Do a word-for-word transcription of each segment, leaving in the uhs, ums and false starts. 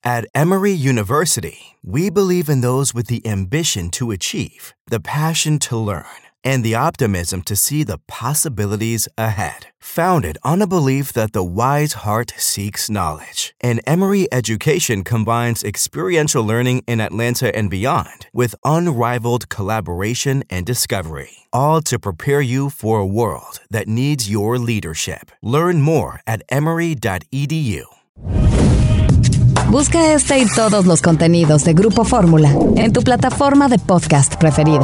At Emory University, we believe in those with the ambition to achieve, the passion to learn, and the optimism to see the possibilities ahead. Founded on a belief that the wise heart seeks knowledge, and Emory Education combines experiential learning in Atlanta and beyond with unrivaled collaboration and discovery, all to prepare you for a world that needs your leadership. Learn more at emory dot e d u. Busca este y todos los contenidos de Grupo Fórmula en tu plataforma de podcast preferida.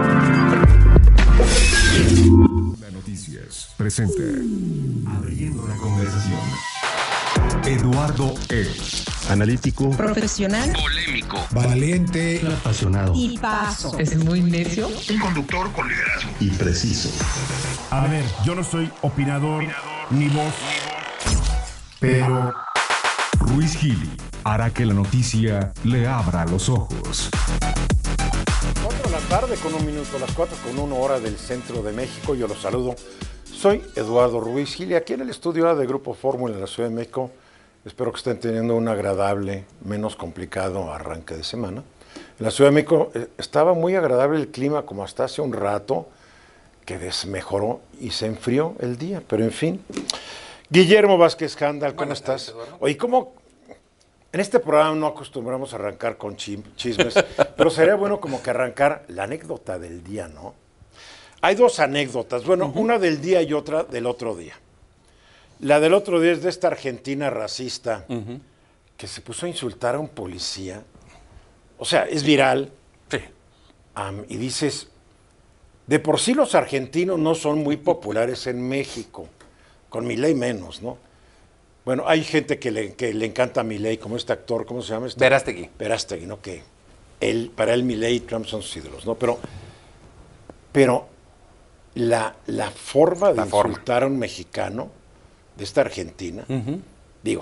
La Noticias presenta Abriendo la Conversación. Eduardo E. Analítico, profesional, polémico, valiente, apasionado y paso. Es muy necio. Un conductor con liderazgo y preciso. A ver, yo no soy opinador, opinador ni voz, ni voz, pero Ruiz Gili hará que la noticia le abra los ojos. cuatro de la tarde con un minuto, las cuatro con una hora del centro de México. Yo los saludo. Soy Eduardo Ruiz Gili, aquí en el estudio de Grupo Fórmula en la Ciudad de México. Espero que estén teniendo un agradable, menos complicado arranque de semana. En la Ciudad de México eh, estaba muy agradable el clima como hasta hace un rato, que desmejoró y se enfrió el día, pero en fin. Guillermo Vázquez Handal, ¿cómo Buenas estás? Tardes, Oye, ¿cómo? En este programa no acostumbramos a arrancar con chismes, pero sería bueno como que arrancar la anécdota del día, ¿no? Hay dos anécdotas, bueno, uh-huh. una del día y otra del otro día. La del otro día es de esta argentina racista uh-huh. que se puso a insultar a un policía. O sea, es viral. Sí. Um, y dices, de por sí los argentinos no son muy populares en México, con Milei menos, ¿no? Bueno, hay gente que le, que le encanta a Milei, como este actor, ¿cómo se llama? Este? Verástegui. Verástegui, ¿no? Que él, para él Milei y Trump son sus ídolos, ¿no? Pero, pero la, la forma de la insultar forma. a un mexicano de esta Argentina, uh-huh. digo,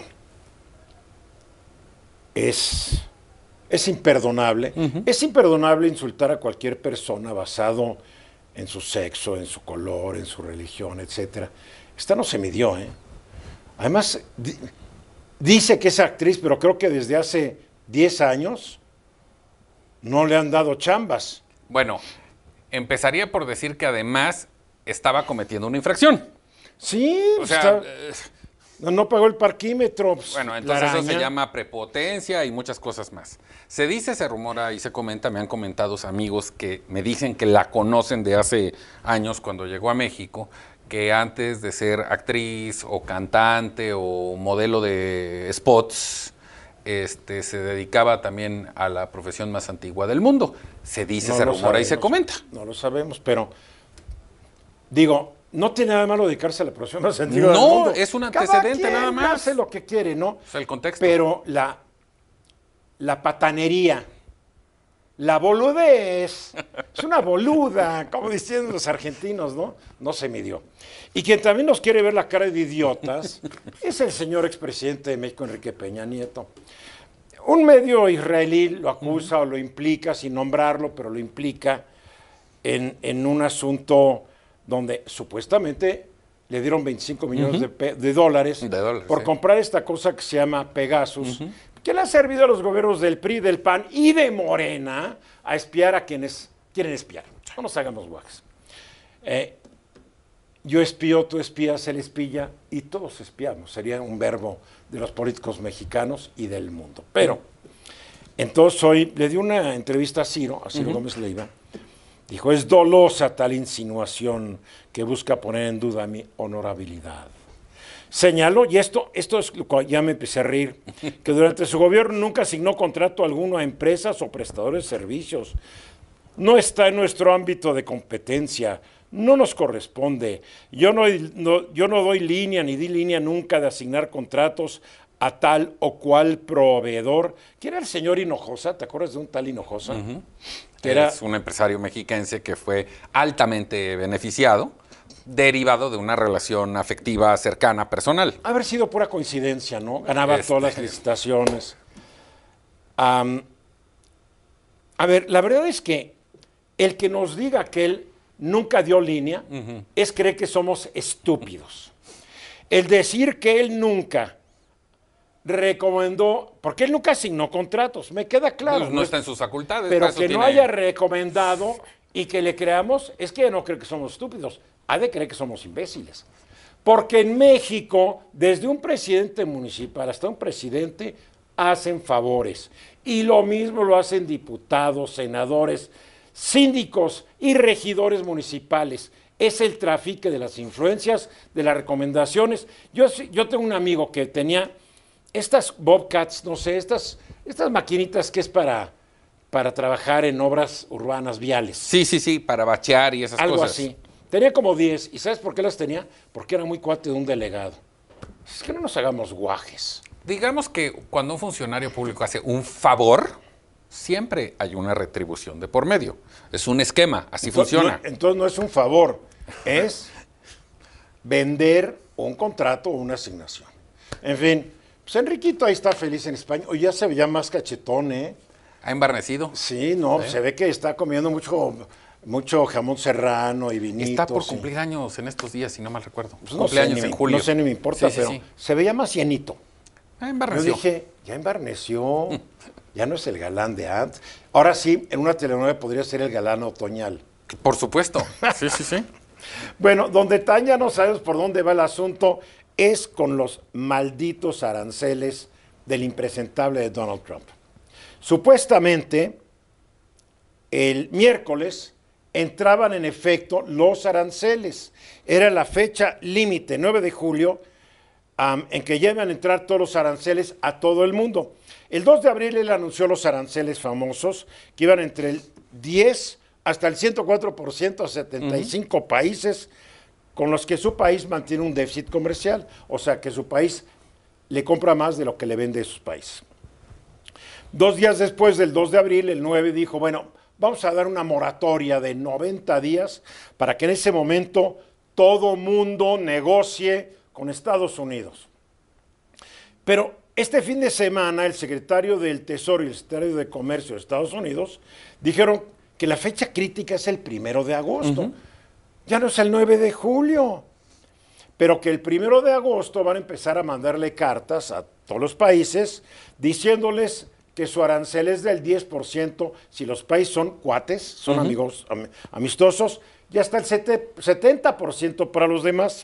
es, es imperdonable. Uh-huh. Es imperdonable insultar a cualquier persona basado en su sexo, en su color, en su religión, etcétera. Esta no se midió, ¿eh? Además, di, dice que es actriz, pero creo que desde hace diez años no le han dado chambas. Bueno, empezaría por decir que además estaba cometiendo una infracción. Sí, o sea, está, eh, no, no pagó el parquímetro. Pues, bueno, entonces eso se llama prepotencia y muchas cosas más. Se dice, se rumora y se comenta, me han comentado amigos que me dicen que la conocen de hace años cuando llegó a México, que antes de ser actriz o cantante o modelo de spots, este, se dedicaba también a la profesión más antigua del mundo. Se dice, no se rumora sabemos, y se comenta. No lo sabemos, pero digo, no tiene nada de malo dedicarse a la profesión más antigua no, del mundo. No, es un antecedente Cada nada quien más. hace lo que quiere, ¿no? Es el contexto. Pero la, la patanería, la boludez, es una boluda, como diciendo los argentinos, ¿no? No se midió. Y quien también nos quiere ver la cara de idiotas es el señor expresidente de México, Enrique Peña Nieto. Un medio israelí lo acusa uh-huh. o lo implica, sin nombrarlo, pero lo implica en, en un asunto donde supuestamente le dieron veinticinco millones uh-huh. de, pe- de, dólares de dólares por sí. comprar esta cosa que se llama Pegasus, uh-huh. que le ha servido a los gobiernos del P R I, del P A N y de Morena a espiar a quienes quieren espiar. No nos hagamos guajes. Eh, yo espío, tú espías, él espía y todos espiamos. Sería un verbo de los políticos mexicanos y del mundo. Pero, entonces hoy le di una entrevista a Ciro, a Ciro uh-huh. Gómez Leiva. Dijo, es dolosa tal insinuación que busca poner en duda mi honorabilidad. Señaló, y esto, esto es lo que ya me empecé a reír, que durante su gobierno nunca asignó contrato alguno a empresas o prestadores de servicios. No está en nuestro ámbito de competencia, no nos corresponde. Yo no, no, yo no doy línea ni di línea nunca de asignar contratos a tal o cual proveedor. ¿Quién era el señor Hinojosa? ¿Te acuerdas de un tal Hinojosa? Uh-huh. Que era es un empresario mexiquense que fue altamente beneficiado, derivado de una relación afectiva cercana, personal. Haber sido pura coincidencia, ¿no? Ganaba este... todas las licitaciones. Um, a ver, la verdad es que el que nos diga que él nunca dio línea uh-huh. es creer que somos estúpidos. El decir que él nunca recomendó, porque él nunca asignó contratos, me queda claro. Pues no está en sus facultades. Pero para eso que no tiene- haya recomendado y que le creamos, es que no creo que somos estúpidos, ha de creer que somos imbéciles. Porque en México, desde un presidente municipal hasta un presidente, hacen favores. Y lo mismo lo hacen diputados, senadores, síndicos y regidores municipales. Es el trafique de las influencias, de las recomendaciones. Yo, yo tengo un amigo que tenía estas Bobcats, no sé, estas, estas maquinitas que es para, para trabajar en obras urbanas viales. Sí, sí, sí, para bachear y esas Algo cosas. así. Tenía como diez. ¿Y sabes por qué las tenía? Porque era muy cuate de un delegado. Es que no nos hagamos guajes. Digamos que cuando un funcionario público hace un favor, siempre hay una retribución de por medio. Es un esquema, así Entonces, funciona. No, entonces no es un favor, es vender un contrato o una asignación. En fin, pues Enriquito ahí está feliz en España. Hoy ya se veía más cachetón, ¿eh? ¿Ha embarnecido? Sí, no, ¿Sí? se ve que está comiendo mucho, mucho jamón serrano y vinitos. Está por sí. cumplir años en estos días, si no mal recuerdo. Pues no Cumpleaños sé, ni en me- julio. No sé, ni me importa, Sí, sí, pero sí. se veía más llenito. Ah, Yo embarneció. dije, ya embarneció, ya no es el galán de antes. Ahora sí, en una telenovela podría ser el galán otoñal. Por supuesto. Sí, sí, sí. Bueno, donde tan ya no sabemos por dónde va el asunto es con los malditos aranceles del impresentable de Donald Trump. Supuestamente, el miércoles entraban en efecto los aranceles. Era la fecha límite, nueve de julio, um, en que ya iban a entrar todos los aranceles a todo el mundo. El dos de abril él anunció los aranceles famosos, que iban entre el diez hasta el ciento cuatro por ciento a setenta y cinco uh-huh. países con los que su país mantiene un déficit comercial, o sea que su país le compra más de lo que le vende a sus países. Dos días después del dos de abril, el nueve dijo, bueno, vamos a dar una moratoria de noventa días para que en ese momento todo mundo negocie con Estados Unidos. Pero este fin de semana el secretario del Tesoro y el secretario de Comercio de Estados Unidos dijeron que la fecha crítica es el primero de agosto. Uh-huh. Ya no es el nueve de julio. Pero que el primero de agosto van a empezar a mandarle cartas a todos los países diciéndoles que su arancel es del diez por ciento si los países son cuates, son uh-huh. amigos am, amistosos, y hasta el setenta por ciento para los demás.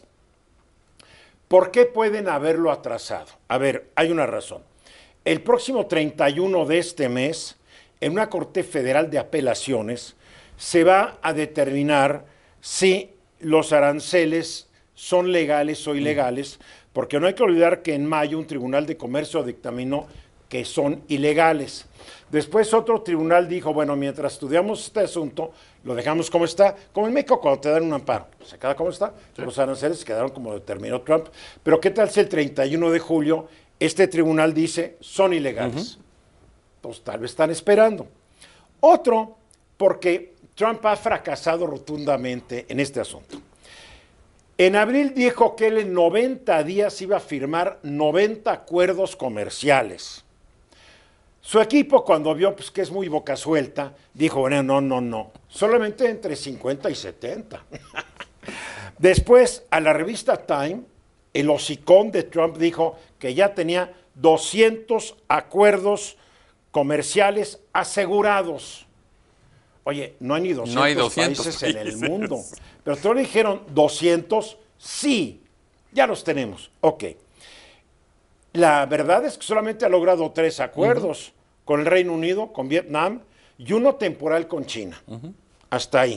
¿Por qué pueden haberlo atrasado? A ver, hay una razón. El próximo treinta y uno de este mes, en una Corte Federal de Apelaciones, se va a determinar si los aranceles son legales o ilegales, porque no hay que olvidar que en mayo un tribunal de comercio dictaminó que son ilegales. Después otro tribunal dijo, bueno, mientras estudiamos este asunto, lo dejamos como está, como en México cuando te dan un amparo, se queda como está, sí. Los aranceles quedaron como determinó Trump, pero ¿qué tal si el treinta y uno de julio este tribunal dice son ilegales? Uh-huh. Pues tal vez están esperando. Otro, porque Trump ha fracasado rotundamente en este asunto. En abril dijo que él en noventa días iba a firmar noventa acuerdos comerciales. Su equipo, cuando vio pues, que es muy boca suelta, dijo, bueno, no, no, no, solamente entre cincuenta y setenta. Después, a la revista Time, el hocicón de Trump dijo que ya tenía doscientos acuerdos comerciales asegurados. Oye, no hay ni doscientos, no hay doscientos países, países en el mundo. Pero todos le dijeron doscientos, sí, ya los tenemos. Ok. La verdad es que solamente ha logrado tres acuerdos uh-huh. con el Reino Unido, con Vietnam y uno temporal con China. Uh-huh. Hasta ahí.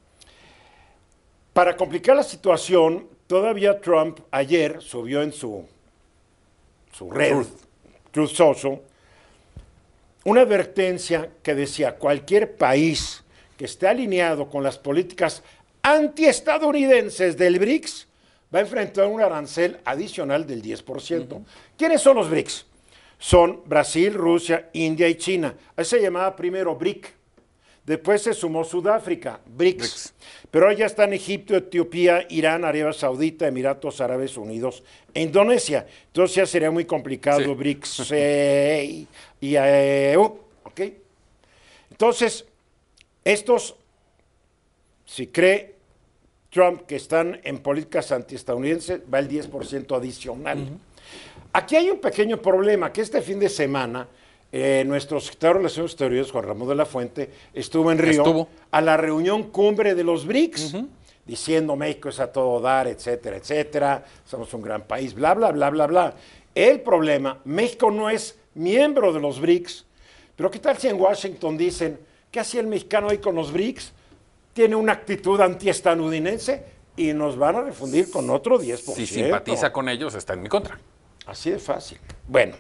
Para complicar la situación, todavía Trump ayer subió en su, su red, Truth. Truth Social, una advertencia que decía cualquier país que esté alineado con las políticas antiestadounidenses del B R I C S va a enfrentar un arancel adicional del diez por ciento. Uh-huh. ¿Quiénes son los B R I C S? Son Brasil, Rusia, India y China. Ahí se llamaba primero B R I C. Después se sumó Sudáfrica, B R I C S. B R I C S. Pero ahora ya están Egipto, Etiopía, Irán, Arabia Saudita, Emiratos Árabes Unidos e Indonesia. Entonces ya sería muy complicado sí. B R I C S eh, y E U. ¿Ok? Entonces, estos, si cree Trump que están en políticas antiestadounidenses, va el diez por ciento adicional. Uh-huh. Aquí hay un pequeño problema, que este fin de semana eh, nuestro secretario de Relaciones Exteriores, Juan Ramón de la Fuente, estuvo en Río Estuvo. a la reunión cumbre de los B R I C S, uh-huh. diciendo México es a todo dar, etcétera, etcétera, somos un gran país, bla, bla, bla, bla, bla. El problema, México no es miembro de los B R I C S, pero ¿qué tal si en Washington dicen, ¿qué hacía el mexicano ahí con los B R I C S? Tiene una actitud antiestadounidense y nos van a refundir con otro diez por ciento. Si simpatiza con ellos, está en mi contra. Así de fácil. Bueno,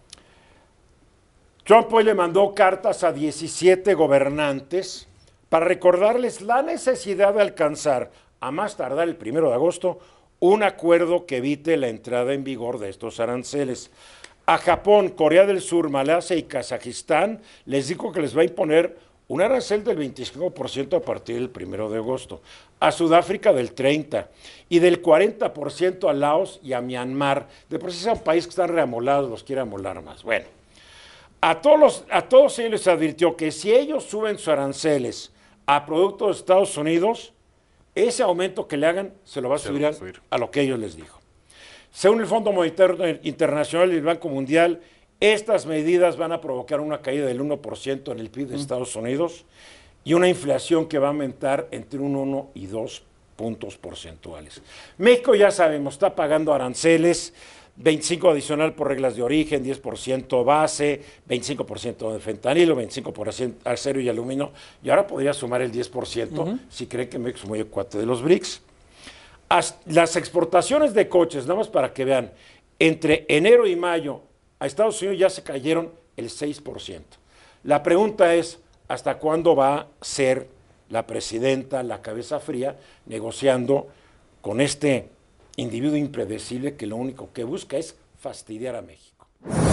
Trump hoy le mandó cartas a diecisiete gobernantes para recordarles la necesidad de alcanzar, a más tardar el primero de agosto, un acuerdo que evite la entrada en vigor de estos aranceles. A Japón, Corea del Sur, Malasia y Kazajistán les dijo que les va a imponer un arancel del veinticinco por ciento a partir del primero de agosto, a Sudáfrica del treinta por ciento y del cuarenta por ciento a Laos y a Myanmar. De por sí son países que están reamolados, los quiere amolar más. Bueno, a todos, los, a todos ellos les advirtió que si ellos suben sus aranceles a productos de Estados Unidos, ese aumento que le hagan se lo va a subir, va a, subir. a lo que ellos les dijo. Según el Fondo Monetario Internacional y el Banco Mundial, estas medidas van a provocar una caída del uno por ciento en el P I B de Estados Unidos y una inflación que va a aumentar entre un uno y dos puntos porcentuales. México, ya sabemos, está pagando aranceles, veinticinco por ciento adicional por reglas de origen, diez por ciento base, veinticinco por ciento de fentanilo, veinticinco por ciento acero y aluminio, y ahora podría sumar el diez por ciento uh-huh. si creen que México es muy cuate de los B R I C S. As, las exportaciones de coches, nada más para que vean, entre enero y mayo a Estados Unidos ya se cayeron el seis por ciento. La pregunta es, ¿hasta cuándo va a ser la presidenta, la cabeza fría, negociando con este individuo impredecible que lo único que busca es fastidiar a México?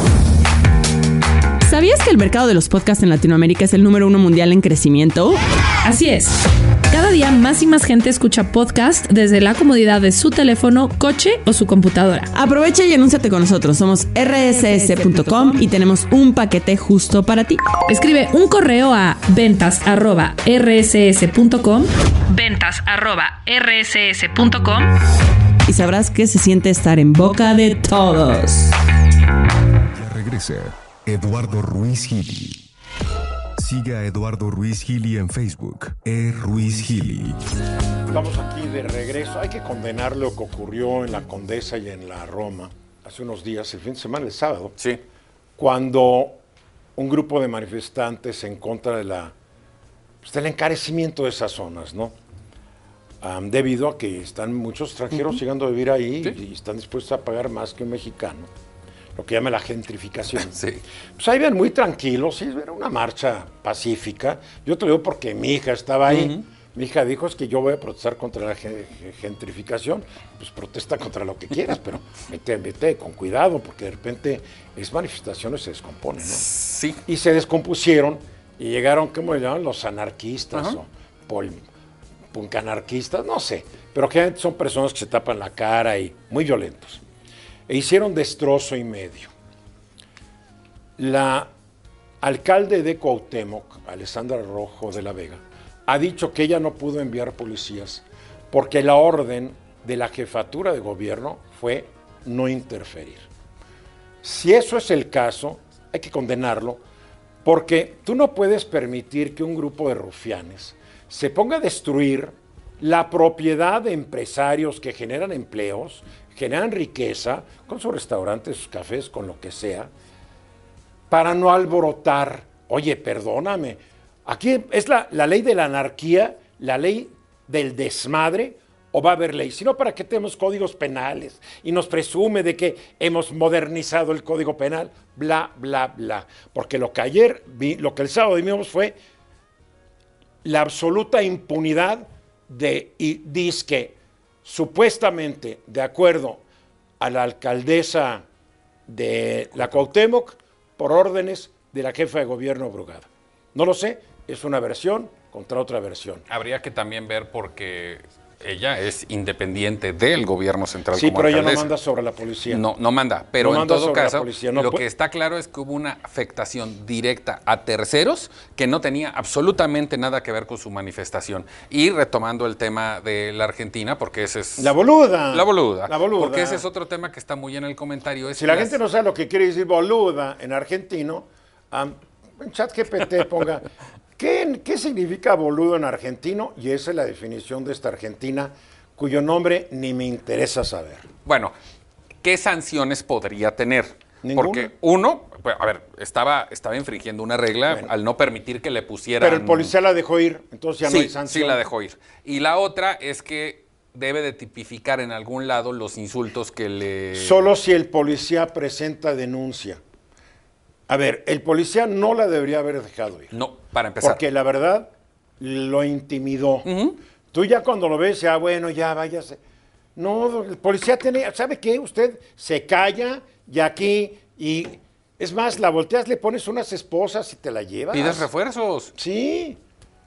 ¿Sabías que el mercado de los podcasts en Latinoamérica es el número uno mundial en crecimiento? Así es. Cada día más y más gente escucha podcast desde la comodidad de su teléfono, coche o su computadora. Aprovecha y anúnciate con nosotros. Somos erre ese ese punto com y tenemos un paquete justo para ti. Escribe un correo a ventas arroba erre ese ese punto com, ventas arroba erre ese ese punto com y sabrás que se siente estar en boca de todos. Ya regresa Eduardo Ruiz Gili. Siga a Eduardo Ruiz Gili en Facebook, e Ruiz Gili. Estamos aquí de regreso. Hay que condenar lo que ocurrió en la Condesa y en la Roma hace unos días, el fin de semana, el sábado. Sí. Cuando un grupo de manifestantes en contra de la, pues, del encarecimiento de esas zonas, ¿no? Um, debido a que están muchos extranjeros uh-huh. llegando a vivir ahí ¿Sí? y están dispuestos a pagar más que un mexicano. Lo que llama la gentrificación. Sí. Pues ahí ven muy tranquilos, sí, era una marcha pacífica. Yo te lo digo porque mi hija estaba ahí. Uh-huh. Mi hija dijo, es que yo voy a protestar contra la gentrificación. Pues protesta contra lo que quieras, pero vete, vete con cuidado, porque de repente es manifestaciones se descomponen, ¿no? Sí. Y se descompusieron y llegaron, ¿cómo le llaman? Los anarquistas uh-huh. o pol, puncanarquistas, no sé. Pero que son personas que se tapan la cara y muy violentos. E hicieron destrozo y medio. La alcalde de Cuauhtémoc, Alessandra Rojo de la Vega, ha dicho que ella no pudo enviar policías porque la orden de la jefatura de gobierno fue no interferir. Si eso es el caso, hay que condenarlo, porque tú no puedes permitir que un grupo de rufianes se ponga a destruir la propiedad de empresarios que generan empleos, generan riqueza, con sus restaurantes, sus cafés, con lo que sea, para no alborotar. Oye, perdóname, aquí es la, la ley de la anarquía, la ley del desmadre, o va a haber ley. Si no, ¿para qué tenemos códigos penales? Y nos presume de que hemos modernizado el código penal, bla, bla, bla. Porque lo que ayer, vi, lo que el sábado vimos fue la absoluta impunidad de, y disque, supuestamente, de acuerdo a la alcaldesa de la Cuauhtémoc, por órdenes de la jefa de gobierno Brugada. No lo sé, es una versión contra otra versión. Habría que también ver porque ella es independiente del gobierno central. Sí, como pero ella alcaldesa. no manda sobre la policía. No, no manda, pero No en manda todo sobre la caso, policía, no lo pu- que está claro es que hubo una afectación directa a terceros que no tenía absolutamente nada que ver con su manifestación. Y retomando el tema de la Argentina, porque ese es... La boluda. La boluda. La boluda. Porque ese es otro tema que está muy en el comentario. Es Si la las- gente no sabe lo que quiere decir boluda en argentino, um, en ChatGPT ponga, ¿qué, ¿qué significa boludo en argentino? Y esa es la definición de esta Argentina, cuyo nombre ni me interesa saber. Bueno, ¿qué sanciones podría tener? Ninguna. Porque uno, pues, a ver, estaba, estaba infringiendo una regla Bueno. al no permitir que le pusieran... Pero el policía la dejó ir, entonces ya sí, no hay sanción. sí la dejó ir. Y la otra es que debe de tipificar en algún lado los insultos que le... Solo si el policía presenta denuncia. A ver, el policía no la debería haber dejado ir. No, para empezar. Porque la verdad lo intimidó. Ujú. Tú ya cuando lo ves, ya bueno, ya váyase. No, el policía tiene, ¿sabe qué? Usted se calla y aquí, y es más, la volteas, le pones unas esposas y te la llevas. ¿Pides refuerzos? Sí.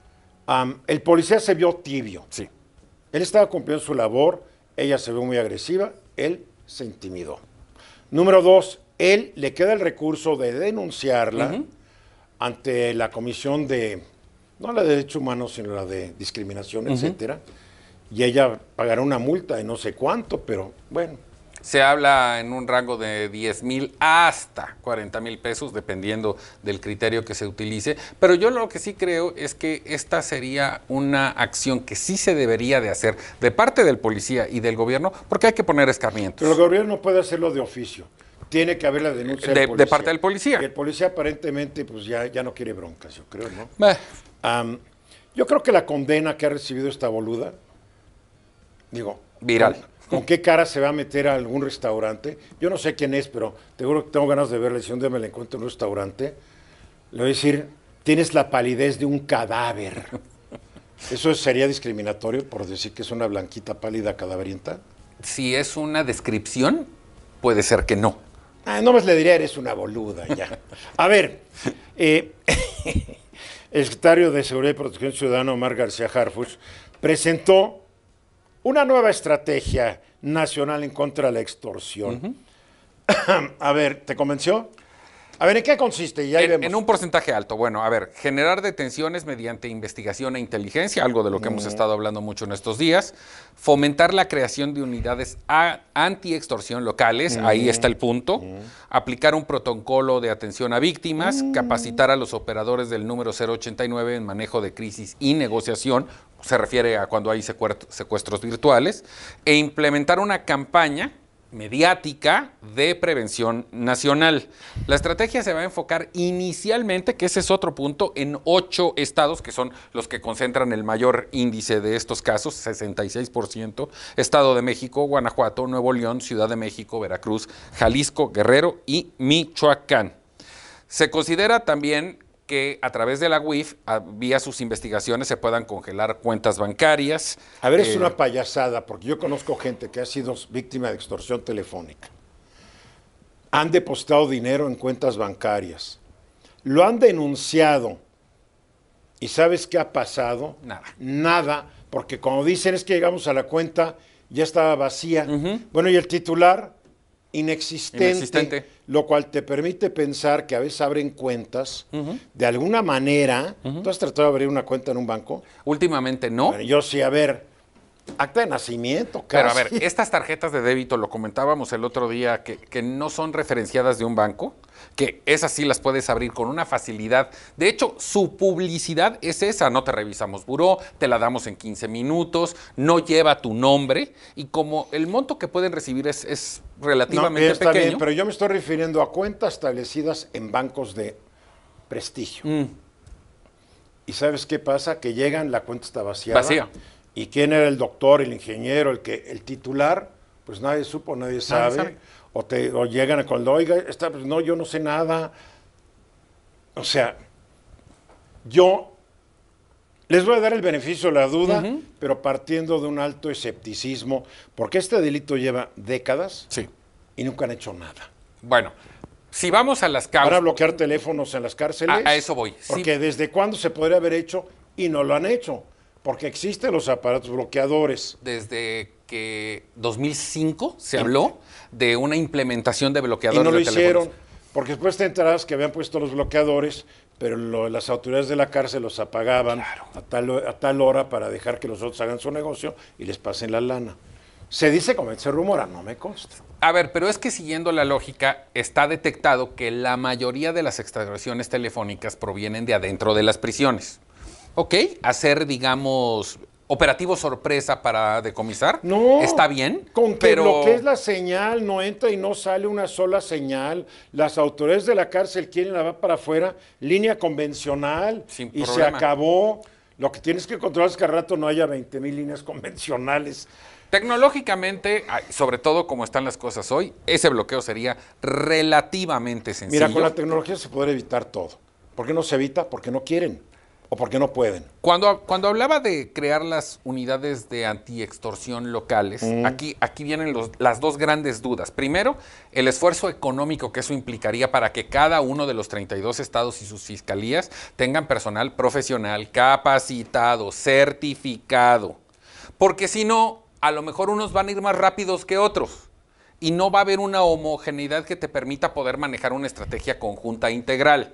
Am, el policía se vio tibio. Sí. Él estaba cumpliendo su labor, ella se vio muy agresiva, él se intimidó. Número dos, él le queda el recurso de denunciarla Ujú. ante la comisión de, no la de derechos humanos, sino la de discriminación, etcétera, y ella pagará una multa de no sé cuánto, pero bueno. Se habla en un rango de diez mil hasta cuarenta mil pesos, dependiendo del criterio que se utilice. Pero yo lo que sí creo es que esta sería una acción que sí se debería de hacer de parte del policía y del gobierno, porque hay que poner escarmientos. Pero el gobierno puede hacerlo de oficio. Tiene que haber la denuncia De- del de policía. parte del policía. Y el policía aparentemente pues ya, ya no quiere broncas, yo creo, ¿no? Eh, Am, yo creo que la condena que ha recibido esta boluda, digo, Viral. ¿con, con qué cara se va a meter a algún restaurante? Yo no sé quién es, pero te juro que tengo ganas de verla. Si un día me la encuentro en un restaurante, le voy a decir, tienes la palidez de un cadáver. ¿Eso sería discriminatorio por decir que es una blanquita pálida cadaverienta? si es una descripción, puede ser que no. Ah, no más le diría, eres una boluda, ya. A ver, eh, el secretario de Seguridad y Protección Ciudadana, Omar García Harfuch, presentó una nueva estrategia nacional en contra de la extorsión. Uh-huh. A ver, ¿te convenció? A ver, ¿en qué consiste? Y ahí en, vemos. en un porcentaje alto. Bueno, a ver, generar detenciones mediante investigación e inteligencia, algo de lo que mm. hemos estado hablando mucho en estos días. Fomentar la creación de unidades a, anti-extorsión locales, mm. ahí está el punto. Mm. Aplicar un protocolo de atención a víctimas, mm. capacitar a los operadores del número cero ochenta y nueve en manejo de crisis y negociación, se refiere a cuando hay secuestros virtuales, e implementar una campaña mediática de prevención nacional. La estrategia se va a enfocar inicialmente, que ese es otro punto, en ocho estados que son los que concentran el mayor índice de estos casos, sesenta y seis por ciento, Estado de México, Guanajuato, Nuevo León, Ciudad de México, Veracruz, Jalisco, Guerrero y Michoacán. Se considera también que a través de la U I F, a, vía sus investigaciones, se puedan congelar cuentas bancarias. A ver, es eh, una payasada, porque yo conozco gente que ha sido víctima de extorsión telefónica. Han depositado dinero en cuentas bancarias. Lo han denunciado. ¿Y sabes qué ha pasado? Nada. Nada, porque como dicen es que llegamos a la cuenta, ya estaba vacía. Uh-huh. Bueno, y el titular, inexistente. Inexistente. Lo cual te permite pensar que a veces abren cuentas uh-huh. de alguna manera. Uh-huh. ¿Tú has tratado de abrir una cuenta en un banco? Últimamente no. Bueno, yo sí, a ver, acta de nacimiento, casi. Pero a ver, estas tarjetas de débito, lo comentábamos el otro día, que, que no son referenciadas de un banco, que esas sí las puedes abrir con una facilidad. De hecho, su publicidad es esa, no te revisamos buró, te la damos en quince minutos, no lleva tu nombre, y como el monto que pueden recibir es, es relativamente no, está pequeño. Bien, pero yo me estoy refiriendo a cuentas establecidas en bancos de prestigio. Mm. ¿Y sabes qué pasa? Que llegan, la cuenta está vaciada. Vacía. ¿Y quién era el doctor, el ingeniero, el que el titular? Pues nadie supo, nadie sabe. Nadie sabe. O, te, o llegan con el, oiga, está, pues no, yo no sé nada. O sea, yo les voy a dar el beneficio de la duda, uh-huh. pero partiendo de un alto escepticismo, porque este delito lleva décadas sí. y nunca han hecho nada. Bueno, si vamos a las causas... Para bloquear teléfonos en las cárceles. A, a eso voy. Porque sí. ¿Desde cuándo se podría haber hecho y no lo han hecho? Porque existen los aparatos bloqueadores. Desde que dos mil cinco se habló de una implementación de bloqueadores y no lo de teléfonos. hicieron, porque después te enterabas que habían puesto los bloqueadores, pero lo- las autoridades de la cárcel los apagaban a, tal, ho- a tal hora para dejar que los otros hagan su negocio y les pasen la lana. Se dice como se rumora, no me consta. A ver, pero es que siguiendo la lógica, está detectado que la mayoría de las extracciones telefónicas provienen de adentro de las prisiones. ¿Ok? Hacer, digamos, operativo sorpresa para decomisar. No. Está bien. Con que pero... bloquees la señal, no entra y no sale una sola señal. Las autoridades de la cárcel quieren la va para afuera, línea convencional, Sin y se problema. acabó. Lo que tienes que controlar es que al rato no haya veinte mil líneas convencionales. Tecnológicamente, ay, sobre todo como están las cosas hoy, ese bloqueo sería relativamente sencillo. Mira, con la tecnología se puede evitar todo. ¿Por qué no se evita? Porque no quieren o porque no pueden. Cuando, cuando hablaba de crear las unidades de antiextorsión locales, Mm. aquí, aquí vienen los- las dos grandes dudas. Primero, el esfuerzo económico que eso implicaría para que cada uno de los treinta y dos estados y sus fiscalías tengan personal profesional, capacitado, certificado. Porque si no, a lo mejor unos van a ir más rápidos que otros. Y no va a haber una homogeneidad que te permita poder manejar una estrategia conjunta integral.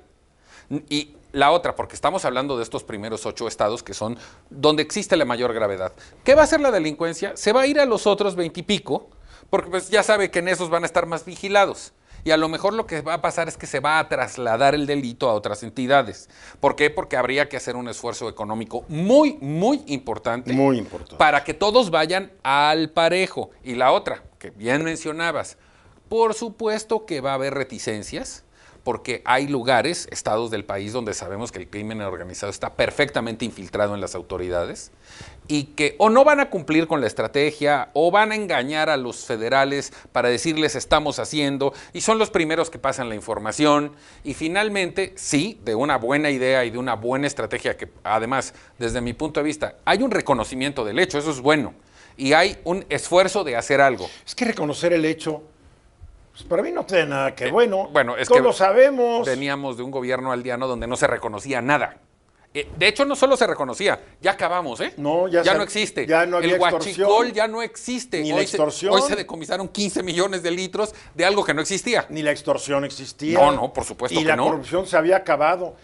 Y la otra, porque estamos hablando de estos primeros ocho estados que son donde existe la mayor gravedad. ¿Qué va a hacer la delincuencia? Se va a ir a los otros veintipico, porque pues ya sabe que en esos van a estar más vigilados. Y a lo mejor lo que va a pasar es que se va a trasladar el delito a otras entidades. ¿Por qué? Porque habría que hacer un esfuerzo económico muy, muy importante. Muy importante. Para que todos vayan al parejo. Y la otra, que bien mencionabas, por supuesto que va a haber reticencias, porque hay lugares, estados del país donde sabemos que el crimen organizado está perfectamente infiltrado en las autoridades y que o no van a cumplir con la estrategia o van a engañar a los federales para decirles estamos haciendo y son los primeros que pasan la información y finalmente, sí, de una buena idea y de una buena estrategia que además, desde mi punto de vista, hay un reconocimiento del hecho, eso es bueno, y hay un esfuerzo de hacer algo. Es que reconocer el hecho, pues para mí no tiene nada que bueno. Bueno, es Todos que lo sabemos. veníamos de un gobierno aldeano donde no se reconocía nada. Eh, de hecho, no solo se reconocía, ya acabamos, ¿eh? No, ya ya se- no existe. ya no había El huachicol extorsión. ya no existe. Ni la hoy extorsión. Se, hoy se decomisaron quince millones de litros de algo que no existía. Ni la extorsión existía. No, no, por supuesto y que la no. corrupción se había acabado.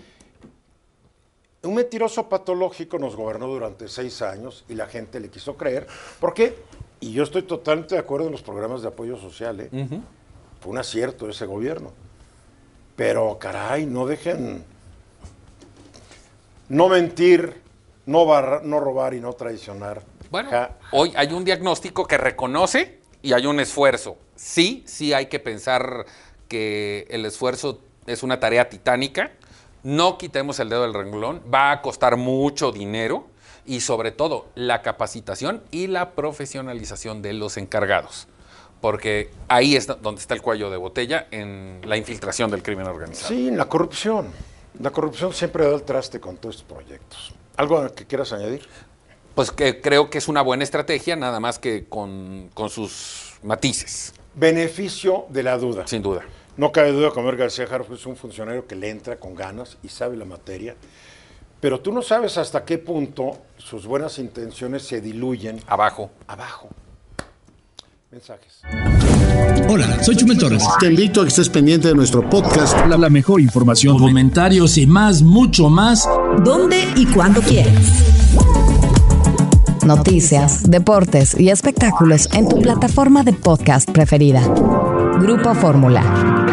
Un mentiroso patológico nos gobernó durante seis años y la gente le quiso creer. ¿Por qué? Y yo estoy totalmente de acuerdo en los programas de apoyo social, ¿eh? Ujú. Fue un acierto ese gobierno. Pero, caray, no dejen... No mentir, no, barra- no robar y no traicionar. Bueno, Ja- hoy hay un diagnóstico que reconoce y hay un esfuerzo. Sí, sí hay que pensar que el esfuerzo es una tarea titánica. No quitemos el dedo del renglón, va a costar mucho dinero y sobre todo la capacitación y la profesionalización de los encargados. Porque ahí es donde está el cuello de botella en la infiltración del crimen organizado. Sí, la corrupción. La corrupción siempre da el traste con todos estos proyectos. ¿Algo que quieras añadir? Pues que creo que es una buena estrategia, nada más que con, con sus matices. Beneficio de la duda. Sin duda. No cabe duda que Omar García Harfuch es un funcionario que le entra con ganas y sabe la materia, pero tú no sabes hasta qué punto sus buenas intenciones se diluyen Abajo. abajo. Mensajes. Hola, soy Chumel Torres. Te invito a que estés pendiente de nuestro podcast. La, la mejor información, comentarios y más, mucho más. ¿Dónde y cuándo quieres? Noticias, deportes y espectáculos en tu plataforma de podcast preferida. Grupo Fórmula.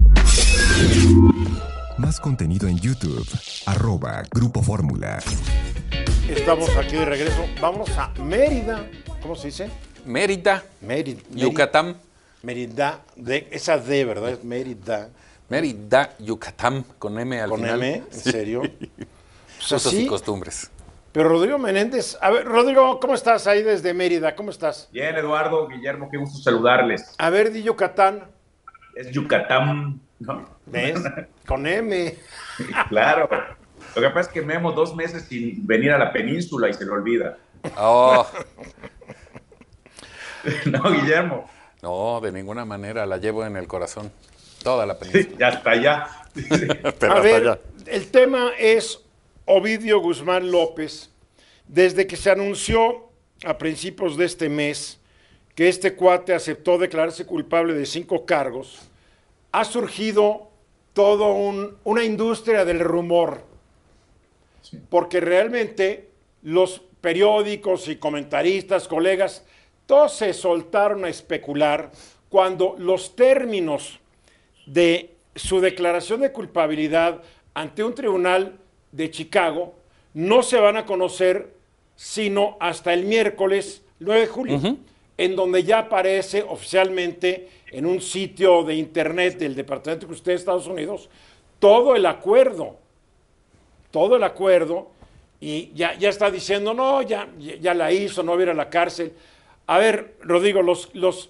Más contenido en YouTube, arroba Grupo Fórmula. Estamos aquí de regreso. Vamos a Mérida. ¿Cómo se dice? Mérida, Mérida. Yucatán. Mérida. De, esa D, ¿verdad? Es Mérida. Mérida, Yucatán, con M al ¿Con final. M? ¿En serio? Pues Usos así. y costumbres. Pero Rodrigo Menéndez, a ver, Rodrigo, ¿cómo estás ahí desde Mérida? ¿Cómo estás? Bien, Eduardo, Guillermo, qué gusto saludarles. A ver, di Yucatán. Es Yucatán, ¿no? ¿Ves? Con M. Claro. Lo que pasa es que Memo dos meses sin venir a la península y se le olvida. Oh, No, Guillermo, no, de ninguna manera, la llevo en el corazón. Toda la península. ya está allá. Pero A hasta ver, allá. el tema es Ovidio Guzmán López desde que se anunció a principios de este mes que este cuate aceptó declararse culpable de cinco cargos, ha surgido toda un, una industria del rumor, sí. Porque realmente los periódicos y comentaristas, colegas, todos se soltaron a especular cuando los términos de su declaración de culpabilidad ante un tribunal de Chicago no se van a conocer sino hasta el miércoles nueve de julio, uh-huh. en donde ya aparece oficialmente en un sitio de internet del Departamento de Justicia de Estados Unidos todo el acuerdo, todo el acuerdo, y ya, ya está diciendo, no, ya, ya la hizo, no va a ir a la cárcel. A ver, Rodrigo, los, los,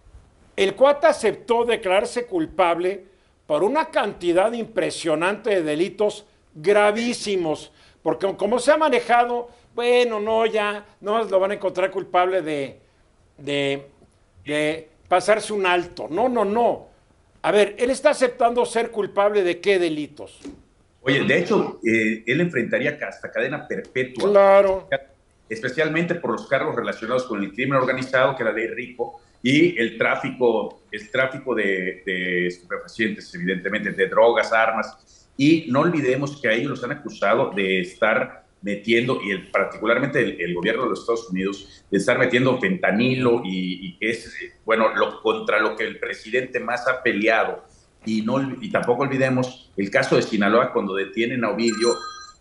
el cuate aceptó declararse culpable por una cantidad impresionante de delitos gravísimos, porque como se ha manejado, bueno, no, ya, no lo van a encontrar culpable de, de, de pasarse un alto. No, no, no. A ver, él está aceptando ser culpable de qué delitos. Oye, de hecho, eh, él enfrentaría hasta cadena perpetua. Claro. Especialmente por los cargos relacionados con el crimen organizado, que era de rico, y el tráfico, el tráfico de, de estupefacientes, evidentemente, de drogas, armas. Y no olvidemos que a ellos los han acusado de estar metiendo, y el, particularmente el, el gobierno de los Estados Unidos, de estar metiendo fentanilo y, y que es, bueno, lo, contra lo que el presidente más ha peleado. Y, no, y tampoco olvidemos el caso de Sinaloa, cuando detienen a Ovidio,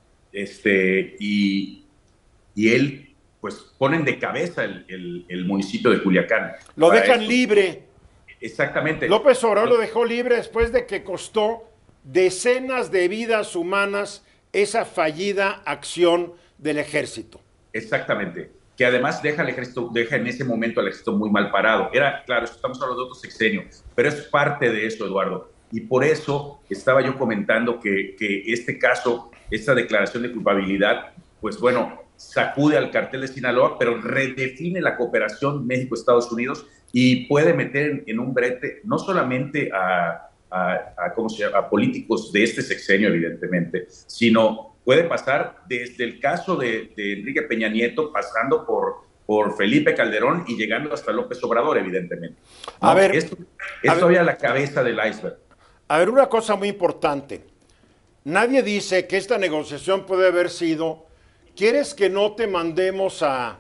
este, y, y él, pues, ponen de cabeza el, el, el municipio de Culiacán. Lo dejan esto. libre. Exactamente. López Obrador lo dejó libre después de que costó decenas de vidas humanas esa fallida acción del ejército. Exactamente. Que además deja al ejército, deja en ese momento al ejército muy mal parado. Era, claro, estamos hablando de otro sexenio, pero es parte de eso, Eduardo. Y por eso estaba yo comentando que, que este caso, esta declaración de culpabilidad, pues bueno, sacude al cartel de Sinaloa, pero redefine la cooperación México-Estados Unidos y puede meter en, en un brete no solamente a, a, a, ¿cómo se llama? a políticos de este sexenio, evidentemente, sino puede pasar desde el caso de, de Enrique Peña Nieto, pasando por, por Felipe Calderón y llegando hasta López Obrador, evidentemente. ¿No? A ver, esto es todavía la cabeza del iceberg. A ver, una cosa muy importante. Nadie dice que esta negociación puede haber sido, ¿quieres que no te mandemos a,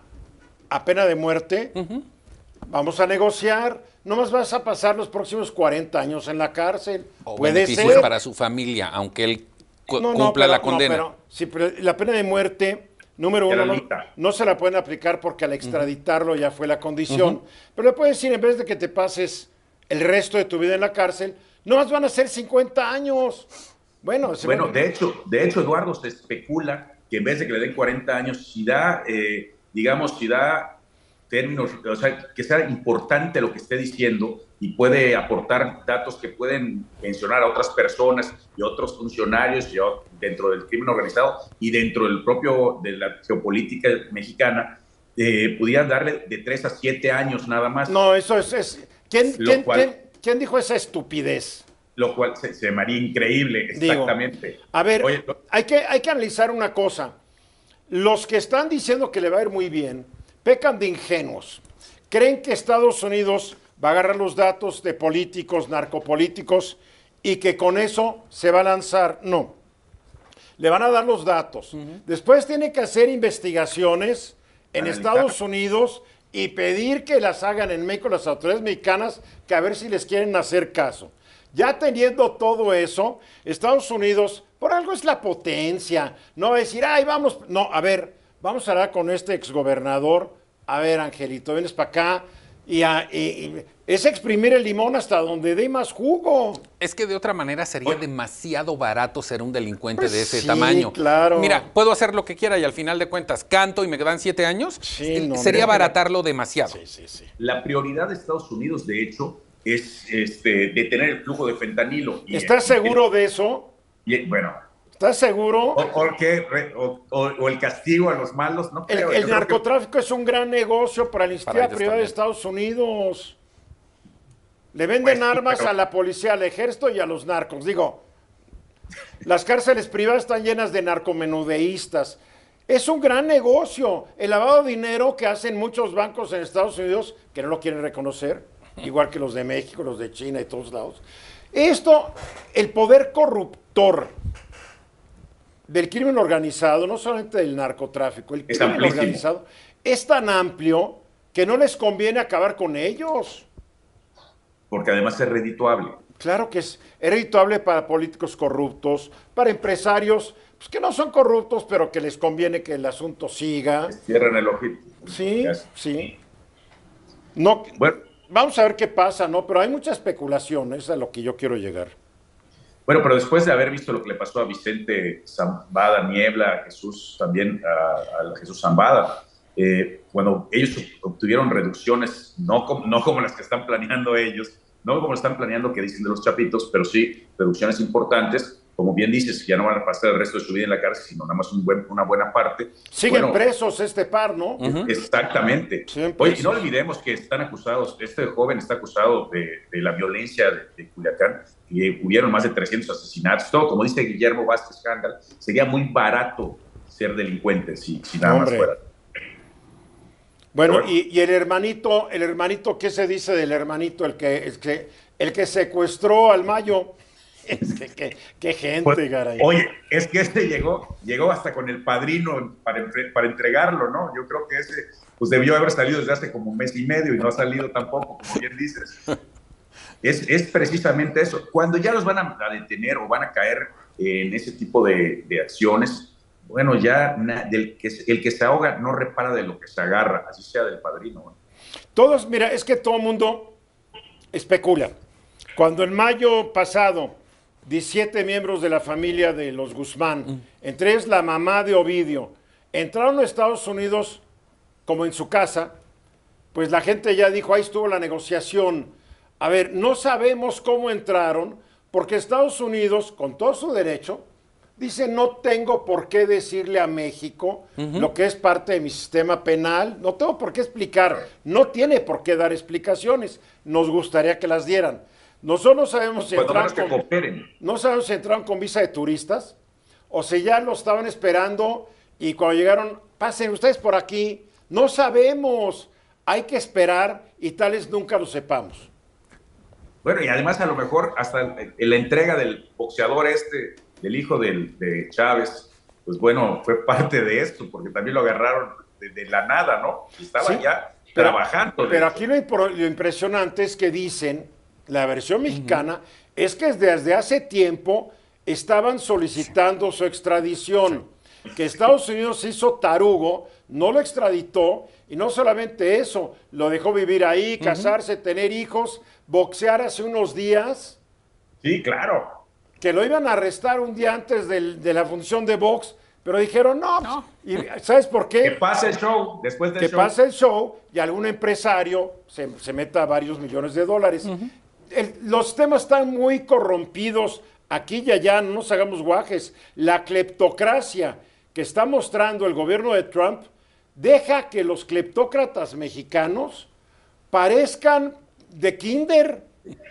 a pena de muerte? Uh-huh. Vamos a negociar, nomás vas a pasar los próximos cuarenta años en la cárcel. O puede ser ser. Para su familia, aunque él cu- no, cumpla no, pero, la condena. No, pero, sí, pero la pena de muerte, número uno, no, no se la pueden aplicar porque al extraditarlo uh-huh. ya fue la condición. Uh-huh. Pero le puedes decir, en vez de que te pases el resto de tu vida en la cárcel, nomás van a ser cincuenta años. Bueno, bueno de, hecho, de hecho, Eduardo, se especula que en vez de que le den cuarenta años, si da, eh, digamos, si da términos, o sea, que sea importante lo que esté diciendo y puede aportar datos que pueden mencionar a otras personas y otros funcionarios y dentro del crimen organizado y dentro del propio, de la geopolítica mexicana, eh, pudieran darle de tres a siete años nada más. No, eso es... es ¿quién, quién, cual, ¿quién, ¿Quién dijo esa estupidez? Lo cual se, se me haría increíble, exactamente. Digo, a ver, Oye, lo... hay, que, hay que analizar una cosa. Los que están diciendo que le va a ir muy bien, pecan de ingenuos. Creen que Estados Unidos va a agarrar los datos de políticos, narcopolíticos, y que con eso se va a lanzar. No. Le van a dar los datos. Uh-huh. Después tiene que hacer investigaciones en Analizar. Estados Unidos y pedir que las hagan en México las autoridades mexicanas, que a ver si les quieren hacer caso. Ya teniendo todo eso, Estados Unidos, por algo es la potencia, no va a decir, ay, vamos, no, a ver, vamos a hablar con este exgobernador, a ver, Angelito, vienes para acá, y, a, y, y es exprimir el limón hasta donde dé más jugo. Es que de otra manera sería Oye. demasiado barato ser un delincuente pues de ese sí, tamaño. Claro. Mira, puedo hacer lo que quiera y al final de cuentas canto y me quedan siete años. Sí, no, sería mira, baratarlo demasiado. Sí, sí, sí. La prioridad de Estados Unidos, de hecho, es este, detener el flujo de fentanilo. Y, ¿Estás y, seguro de eso? Y, bueno. ¿Estás seguro? O, o, que, o, o, o el castigo a los malos, ¿no? El, creo, el narcotráfico que... es un gran negocio para la iniciativa privada también. de Estados Unidos. Le venden pues, armas pero... a la policía, al ejército y a los narcos. Digo, las cárceles privadas están llenas de narcomenudeístas. Es un gran negocio. El lavado de dinero que hacen muchos bancos en Estados Unidos, que no lo quieren reconocer, igual que los de México, los de China y todos lados. Esto, el poder corruptor del crimen organizado, no solamente del narcotráfico, el Es crimen amplísimo. organizado es tan amplio que no les conviene acabar con ellos. Porque además es redituable. Claro que es, es redituable para políticos corruptos, para empresarios pues, que no son corruptos, pero que les conviene que el asunto siga. Cierran el ojito. Sí, sí. No, bueno, vamos a ver qué pasa, ¿no? Pero hay mucha especulación, eso es a lo que yo quiero llegar. Bueno, pero después de haber visto lo que le pasó a Vicente Zambada Niebla, a Jesús también, a, a Jesús Zambada, eh, cuando ellos obtuvieron reducciones, no como, no como las que están planeando ellos, no como están planeando que dicen de los chapitos, pero sí reducciones importantes, como bien dices, ya no van a pasar el resto de su vida en la cárcel, sino nada más un buen, una buena parte. Siguen bueno, presos este par, ¿no? Uh-huh. Exactamente. Oye, y no olvidemos que están acusados, este joven está acusado de, de la violencia de, de Culiacán, que hubieron más de trescientos asesinatos, todo, como dice Guillermo Vázquez Handal, sería muy barato ser delincuente si, si nada Hombre. más fuera. Bueno, bueno. Y, y el hermanito, el hermanito, ¿qué se dice del hermanito? El que, el que, el que secuestró al Mayo. Es que, que, qué gente, pues, caray. Oye, es que este llegó, llegó hasta con el padrino para, para entregarlo, ¿no? Yo creo que ese pues debió haber salido desde hace como un mes y medio y no ha salido tampoco, como bien dices. Es, es precisamente eso. Cuando ya los van a, a detener o van a caer en ese tipo de, de acciones, bueno, ya na, del que, el que se ahoga no repara de lo que se agarra, así sea del padrino, ¿no? Todos, mira, es que todo el mundo especula. Cuando en mayo pasado diecisiete miembros de la familia de los Guzmán, mm. entre ellos la mamá de Ovidio, entraron a Estados Unidos como en su casa, pues la gente ya dijo, ahí estuvo la negociación. A ver, no sabemos cómo entraron, porque Estados Unidos, con todo su derecho, dice, no tengo por qué decirle a México uh-huh. lo que es parte de mi sistema penal, no tengo por qué explicar, no tiene por qué dar explicaciones, nos gustaría que las dieran. Nosotros no sabemos si entraron con, no sabemos si entraron con visa de turistas o si ya lo estaban esperando y cuando llegaron, pasen ustedes por aquí. No sabemos, hay que esperar y tal vez nunca lo sepamos. Bueno, y además a lo mejor hasta la entrega del boxeador este, del hijo del, de Chávez, pues bueno, fue parte de esto, porque también lo agarraron de, de la nada, ¿no? Estaba sí, ya pero, trabajando. Pero aquí lo, lo impresionante es que dicen, la versión mexicana, uh-huh. es que desde hace tiempo estaban solicitando su extradición, sí. que Estados Unidos se hizo tarugo, no lo extraditó, y no solamente eso, lo dejó vivir ahí, casarse, uh-huh. tener hijos, boxear hace unos días. Sí, claro. Que lo iban a arrestar un día antes del, de la función de box, pero dijeron no. no. Y, ¿sabes por qué? Que pase el show, después del que show. Que pase el show y algún empresario se, se meta varios millones de dólares. Uh-huh. El, los temas están muy corrompidos aquí y allá, no nos hagamos guajes. La cleptocracia que está mostrando el gobierno de Trump deja que los cleptócratas mexicanos parezcan de kinder.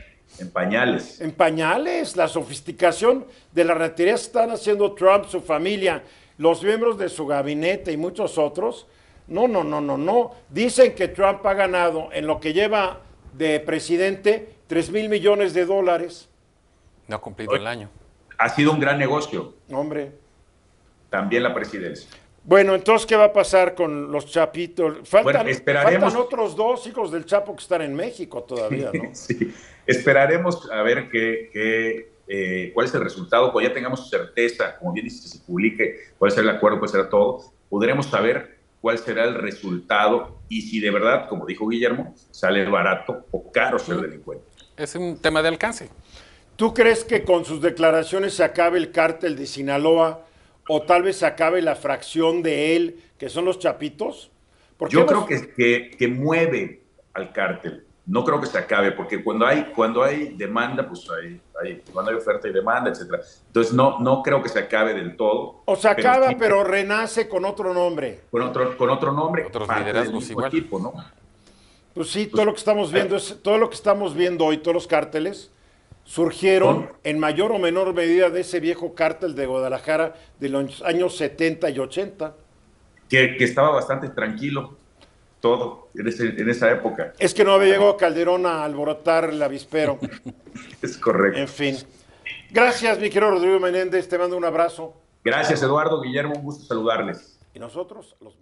En pañales. En pañales. La sofisticación de las raterías que están haciendo Trump, su familia, los miembros de su gabinete y muchos otros. No, no, no, no, no. Dicen que Trump ha ganado en lo que lleva de presidente tres mil millones de dólares. No ha cumplido el año. Ha sido un gran negocio. Hombre. También la presidencia. Bueno, entonces, ¿qué va a pasar con los Chapitos? Faltan, bueno, esperaremos... faltan otros dos hijos del Chapo que están en México todavía, ¿no? Sí, esperaremos a ver qué, qué, eh, cuál es el resultado. Cuando ya tengamos certeza, como bien dice, que se publique cuál será el acuerdo, cuál será todo, podremos saber cuál será el resultado y si de verdad, como dijo Guillermo, sale barato o caro ser delincuente. Es un tema de alcance. ¿Tú crees que con sus declaraciones se acabe el cártel de Sinaloa o tal vez se acabe la fracción de él, que son los Chapitos? Yo los... creo que, que, que mueve al cártel. No creo que se acabe, porque cuando hay, cuando hay demanda, pues hay, hay, cuando hay oferta y demanda, etcétera. Entonces no, no creo que se acabe del todo. O se acaba, pero, sí, pero renace con otro nombre. Con otro, con otro nombre. Otros liderazgos igual. Equipo, ¿no? Pues sí, pues, todo lo que estamos viendo es, todo lo que estamos viendo hoy, todos los cárteles surgieron ¿Son? en mayor o menor medida de ese viejo cártel de Guadalajara de los años setenta y ochenta. que, que estaba bastante tranquilo todo en, ese, en esa época. Es que no había llegado Calderón a alborotar el avispero. Es correcto. En fin. Gracias, mi querido Rodrigo Menéndez. Te mando un abrazo. Gracias, Eduardo. Guillermo, un gusto saludarles. Y nosotros los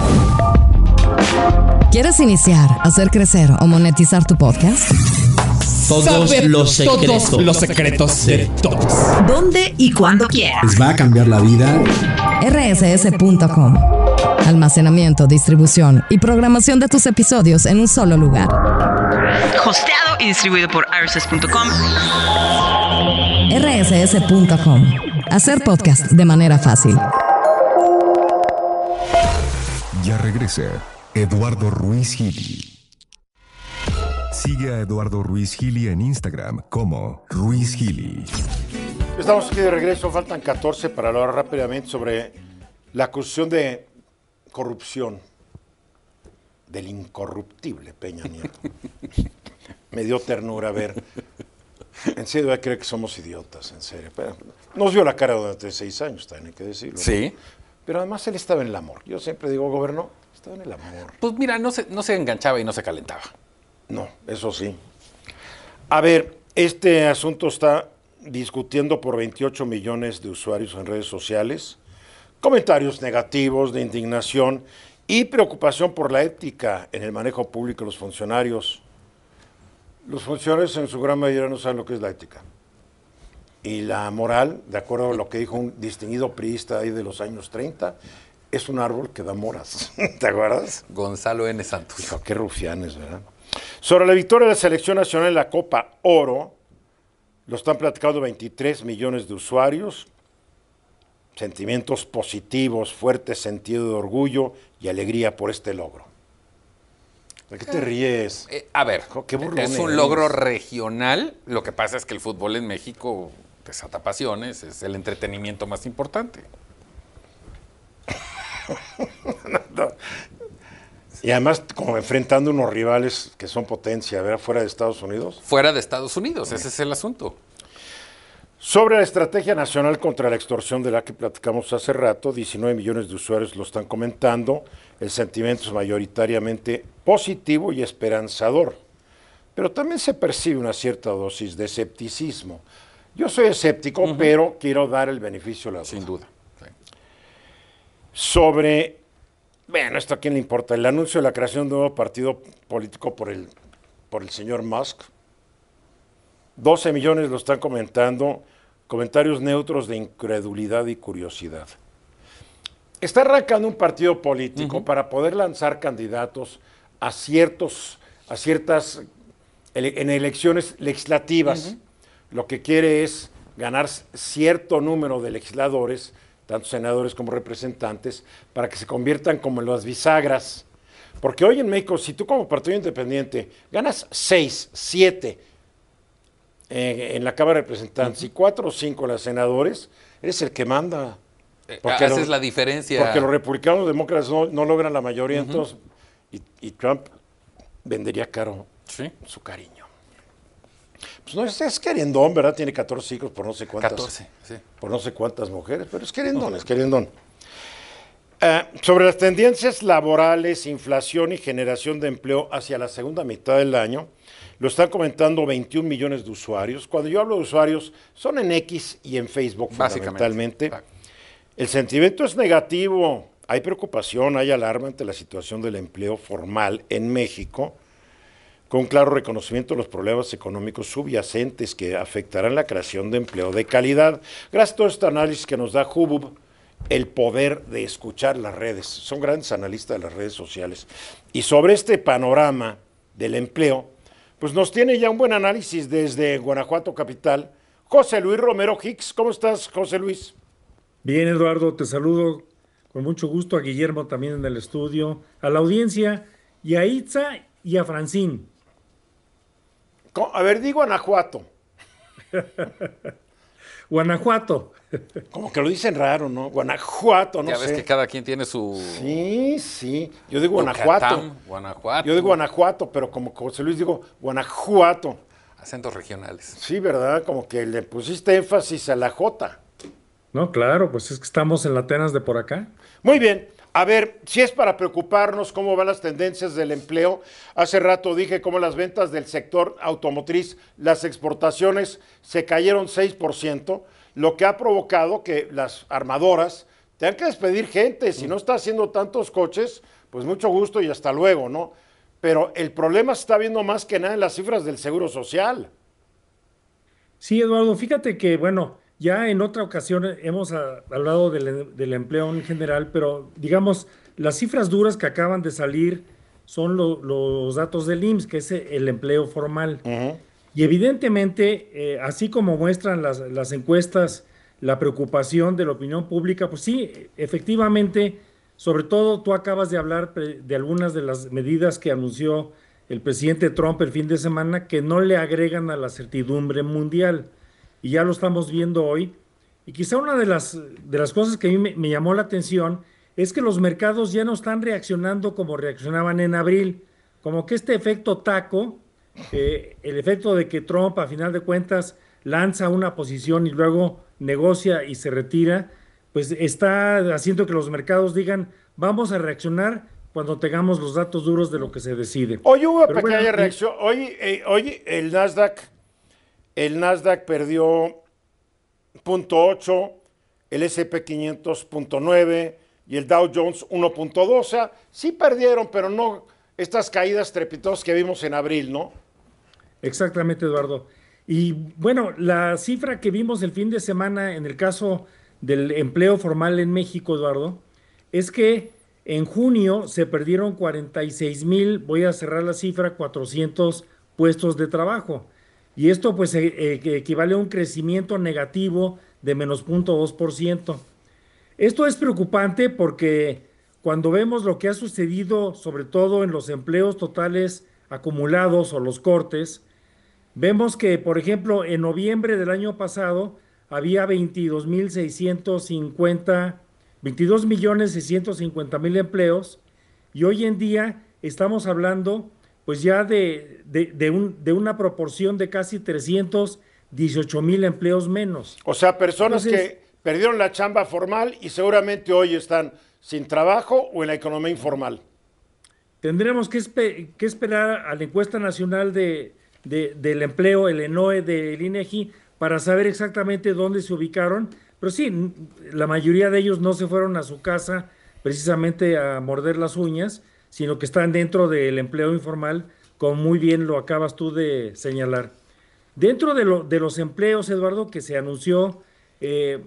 ¿Quieres iniciar, hacer crecer o monetizar tu podcast? Todos Saber los secretos. todos los secretos de todos. ¿Dónde y cuándo quieras? Les va a cambiar la vida. R S S punto com. Almacenamiento, distribución y programación de tus episodios en un solo lugar. Hosteado y distribuido por R S S punto com. R S S punto com. Hacer podcast de manera fácil. Ya regresa Eduardo Ruiz Gili. Sigue a Eduardo Ruiz Gili en Instagram como Ruiz Gili. Estamos aquí de regreso, faltan catorce para hablar rápidamente sobre la acusación de corrupción del incorruptible Peña Nieto. Me dio ternura ver. En serio, ya cree que somos idiotas, en serio. Pero nos vio la cara durante seis años, también hay que decirlo. Sí. ¿No? Pero además él estaba en el amor. Yo siempre digo, gobernó, estaba en el amor. Pues mira, no se, no se enganchaba y no se calentaba. No, eso sí. A ver, este asunto está discutiendo por veintiocho millones de usuarios en redes sociales, comentarios negativos de indignación y preocupación por la ética en el manejo público de los funcionarios. Los funcionarios en su gran mayoría no saben lo que es la ética. Y la moral, de acuerdo a lo que dijo un distinguido priista ahí de los años treinta, es un árbol que da moras. ¿Te acuerdas? Gonzalo N. Santos. Hijo, qué rufianes, ¿verdad? Sobre la victoria de la Selección Nacional en la Copa Oro, lo están platicando veintitrés millones de usuarios, sentimientos positivos, fuerte sentido de orgullo y alegría por este logro. ¿De qué te ríes? Eh, a ver, Qué burlón es un eres. logro regional. Lo que pasa es que el fútbol en México desata pasiones, es el entretenimiento más importante. No. Y además, como enfrentando unos rivales que son potencia, ¿verdad? Fuera de Estados Unidos. Fuera de Estados Unidos, ese es el asunto. Sobre la estrategia nacional contra la extorsión de la que platicamos hace rato, diecinueve millones de usuarios lo están comentando. El sentimiento es mayoritariamente positivo y esperanzador. Pero también se percibe una cierta dosis de escepticismo. Yo soy escéptico, uh-huh. pero quiero dar el beneficio de la duda. Sin duda. Sí. Sobre, bueno, esto a quién le importa, el anuncio de la creación de un nuevo partido político por el, por el señor Musk. doce millones lo están comentando, comentarios neutros de incredulidad y curiosidad. Está arrancando un partido político uh-huh. para poder lanzar candidatos a ciertos, a ciertas, ele, en elecciones legislativas. Uh-huh. Lo que quiere es ganar cierto número de legisladores, tanto senadores como representantes, para que se conviertan como en las bisagras. Porque hoy en México, si tú como partido independiente ganas seis, siete eh, en la Cámara de Representantes uh-huh. y cuatro o cinco en las senadores, eres el que manda. Porque Esa es la diferencia. Porque los republicanos demócratas no, no logran la mayoría, uh-huh. entonces, y, y Trump vendería caro ¿Sí? su cariño. Pues no es, es querendón, ¿verdad? Tiene catorce hijos por no sé cuántas. catorce, sí. Por no sé cuántas mujeres, pero es querendón, es querendón. Uh, sobre las tendencias laborales, inflación y generación de empleo hacia la segunda mitad del año, lo están comentando veintiún millones de usuarios. Cuando yo hablo de usuarios, son en X y en Facebook fundamentalmente. El sentimiento es negativo. Hay preocupación, hay alarma ante la situación del empleo formal en México, con un claro reconocimiento de los problemas económicos subyacentes que afectarán la creación de empleo de calidad. Gracias a todo este análisis que nos da Hubub, el poder de escuchar las redes. Son grandes analistas de las redes sociales. Y sobre este panorama del empleo, pues nos tiene ya un buen análisis desde Guanajuato capital, José Luis Romero Hicks. ¿Cómo estás, José Luis? Bien, Eduardo, te saludo con mucho gusto, a Guillermo también en el estudio, a la audiencia, y a Itza y a Francín. A ver, di Guanajuato. Guanajuato. Como que lo dicen raro, ¿no? Guanajuato, no ya sé. Ya ves que cada quien tiene su... Sí, sí. Yo digo Guanajuato. Yucatán, Guanajuato. Yo digo Guanajuato, pero como José Luis digo Guanajuato. Acentos regionales. Sí, ¿verdad? Como que le pusiste énfasis a la J. No, claro, pues es que estamos en la Atenas de por acá. Muy bien. A ver, si es para preocuparnos cómo van las tendencias del empleo, hace rato dije cómo las ventas del sector automotriz, las exportaciones se cayeron seis por ciento, lo que ha provocado que las armadoras tengan que despedir gente. Si no está haciendo tantos coches, pues mucho gusto y hasta luego, ¿no? Pero el problema se está viendo más que nada en las cifras del Seguro Social. Sí, Eduardo, fíjate que, bueno, ya en otra ocasión hemos a, hablado del, del empleo en general, pero digamos, las cifras duras que acaban de salir son lo, los datos del I M S S, que es el empleo formal. Uh-huh. Y evidentemente, eh, así como muestran las, las encuestas, la preocupación de la opinión pública, pues sí, efectivamente, sobre todo tú acabas de hablar de algunas de las medidas que anunció el presidente Trump el fin de semana, que no le agregan a la certidumbre mundial. Y ya lo estamos viendo hoy. Y quizá una de las, de las cosas que a mí me, me llamó la atención es que los mercados ya no están reaccionando como reaccionaban en abril. Como que este efecto taco, eh, el efecto de que Trump a final de cuentas lanza una posición y luego negocia y se retira, pues está haciendo que los mercados digan, vamos a reaccionar cuando tengamos los datos duros de lo que se decide. Hoy hubo Pero pequeña bueno, reacción. Hoy, eh, hoy el Nasdaq, el Nasdaq perdió punto ocho, el ese and pe quinientos punto nueve y el Dow Jones uno punto dos. O sea, sí perdieron, pero no estas caídas trepitosas que vimos en abril, ¿no? Exactamente, Eduardo. Y bueno, la cifra que vimos el fin de semana en el caso del empleo formal en México, Eduardo, es que en junio se perdieron cuarenta y seis mil, voy a cerrar la cifra, cuatrocientos puestos de trabajo. Y esto pues eh, equivale a un crecimiento negativo de menos cero punto dos por ciento. Esto es preocupante porque cuando vemos lo que ha sucedido, sobre todo en los empleos totales acumulados o los cortes, vemos que, por ejemplo, en noviembre del año pasado había veintidós mil seiscientos cincuenta, veintidós millones seiscientos cincuenta mil empleos, y hoy en día estamos hablando pues ya de, de, de, un, de una proporción de casi trescientos dieciocho mil empleos menos. O sea, personas Entonces, que perdieron la chamba formal y seguramente hoy están sin trabajo o en la economía informal. Tendremos que, espe que esperar a la encuesta nacional de, de, del empleo, el ENOE del INEGI, para saber exactamente dónde se ubicaron. Pero sí, la mayoría de ellos no se fueron a su casa precisamente a morder las uñas, sino que están dentro del empleo informal, como muy bien lo acabas tú de señalar. Dentro de, lo, de los empleos, Eduardo, que se anunció, eh,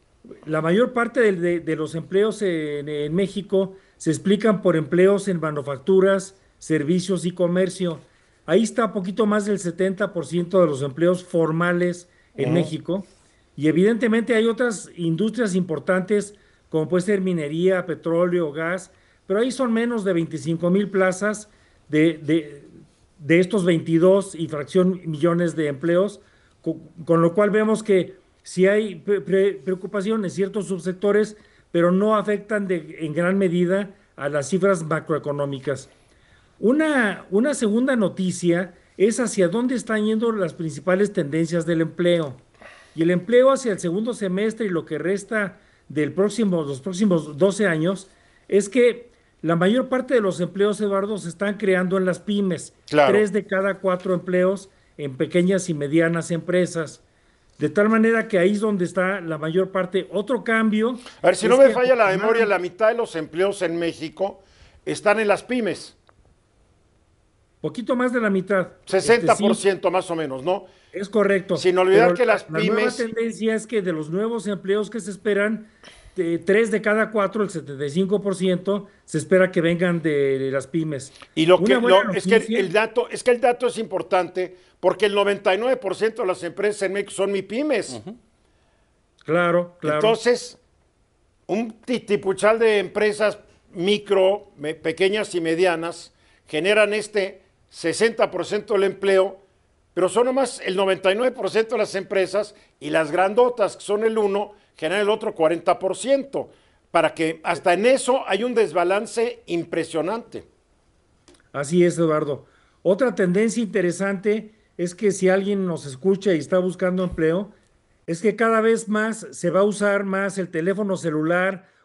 la mayor parte de, de, de los empleos en, en México se explican por empleos en manufacturas, servicios y comercio. Ahí está un poquito más del setenta por ciento de los empleos formales en uh-huh. México. Y evidentemente hay otras industrias importantes, como puede ser minería, petróleo, gas, pero ahí son menos de veinticinco mil plazas de, de, de estos veintidós y fracción millones de empleos, con, con lo cual vemos que sí hay pre preocupación en ciertos subsectores, pero no afectan de, en gran medida a las cifras macroeconómicas. Una, una segunda noticia es hacia dónde están yendo las principales tendencias del empleo. Y el empleo hacia el segundo semestre y lo que resta del próximo, los próximos doce años es que la mayor parte de los empleos, Eduardo, se están creando en las pymes. Claro. Tres de cada cuatro empleos en pequeñas y medianas empresas. De tal manera que ahí es donde está la mayor parte. Otro cambio... A ver, si no me falla la memoria, la mitad de los empleos en México están en las pymes. Poquito más de la mitad. sesenta por ciento este, sí, más o menos, ¿no? Es correcto. Sin olvidar Pero que las la, pymes... La nueva tendencia es que de los nuevos empleos que se esperan, de tres de cada cuatro, el setenta y cinco por ciento, se espera que vengan de, de las pymes. Y lo que lo, es, que el dato, es que el dato es importante porque el noventa y nueve por ciento de las empresas en México son MIPYMES. Uh-huh. Claro, claro. Entonces, un titipuchal de empresas micro, me, pequeñas y medianas generan este sesenta por ciento del empleo, pero son nomás el noventa y nueve por ciento de las empresas y las grandotas, que son el uno, generan el otro cuarenta por ciento, para que hasta en eso hay un desbalance impresionante. Así es, Eduardo. Otra tendencia interesante es que si alguien nos escucha y está buscando empleo, es que cada vez más se va a usar más el teléfono celular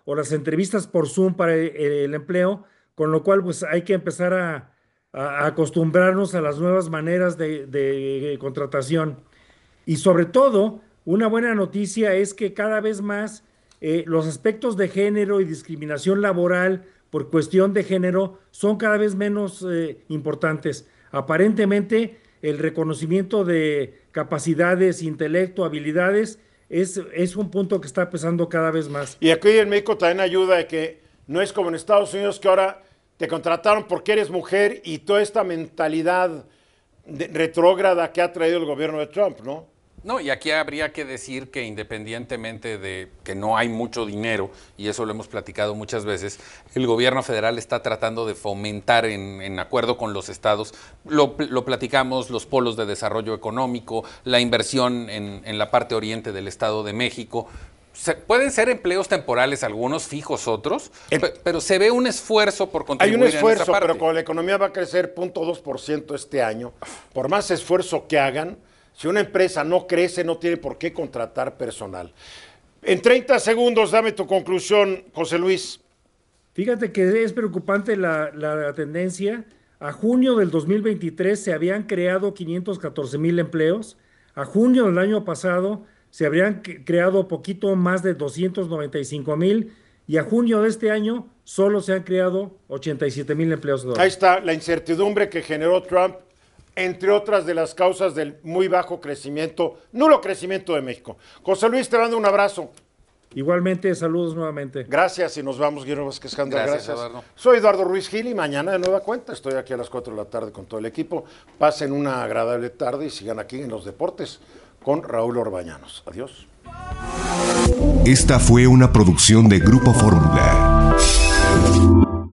o las entrevistas por Zoom para el, el empleo, con lo cual pues hay que empezar a, a acostumbrarnos a las nuevas maneras de, de contratación. Y sobre todo, una buena noticia es que cada vez más eh, los aspectos de género y discriminación laboral por cuestión de género son cada vez menos eh, importantes. Aparentemente, el reconocimiento de capacidades, intelecto, habilidades, es, es un punto que está pesando cada vez más. Y aquí en México también ayuda de que no es como en Estados Unidos, que ahora te contrataron porque eres mujer, y toda esta mentalidad de, retrógrada que ha traído el gobierno de Trump, ¿no? No, y aquí habría que decir que independientemente de que no hay mucho dinero, y eso lo hemos platicado muchas veces, el gobierno federal está tratando de fomentar en, en acuerdo con los estados, lo, lo platicamos, los polos de desarrollo económico, la inversión en, en la parte oriente del Estado de México. Se, pueden ser empleos temporales algunos, fijos otros, el, pe, pero se ve un esfuerzo por contribuir. Hay un esfuerzo, en esa parte. Pero como la economía va a crecer cero punto dos por ciento este año, por más esfuerzo que hagan, si una empresa no crece, no tiene por qué contratar personal. En treinta segundos, dame tu conclusión, José Luis. Fíjate que es preocupante la, la tendencia. A junio del dos mil veintitrés se habían creado quinientos catorce mil empleos. A junio del año pasado se habrían creado poquito más de doscientos noventa y cinco mil. Y a junio de este año solo se han creado ochenta y siete mil empleos. Ahí está la incertidumbre que generó Trump, entre otras de las causas del muy bajo crecimiento, nulo crecimiento de México. José Luis, te mando un abrazo. Igualmente, saludos nuevamente. Gracias, y nos vamos, Guillermo Vázquez Janda. Gracias, Gracias. Eduardo. Soy Eduardo Ruiz Gil y mañana de nueva cuenta. Estoy aquí a las cuatro de la tarde con todo el equipo. Pasen una agradable tarde y sigan aquí en Los Deportes con Raúl Orbañanos. Adiós. Esta fue una producción de Grupo Fórmula.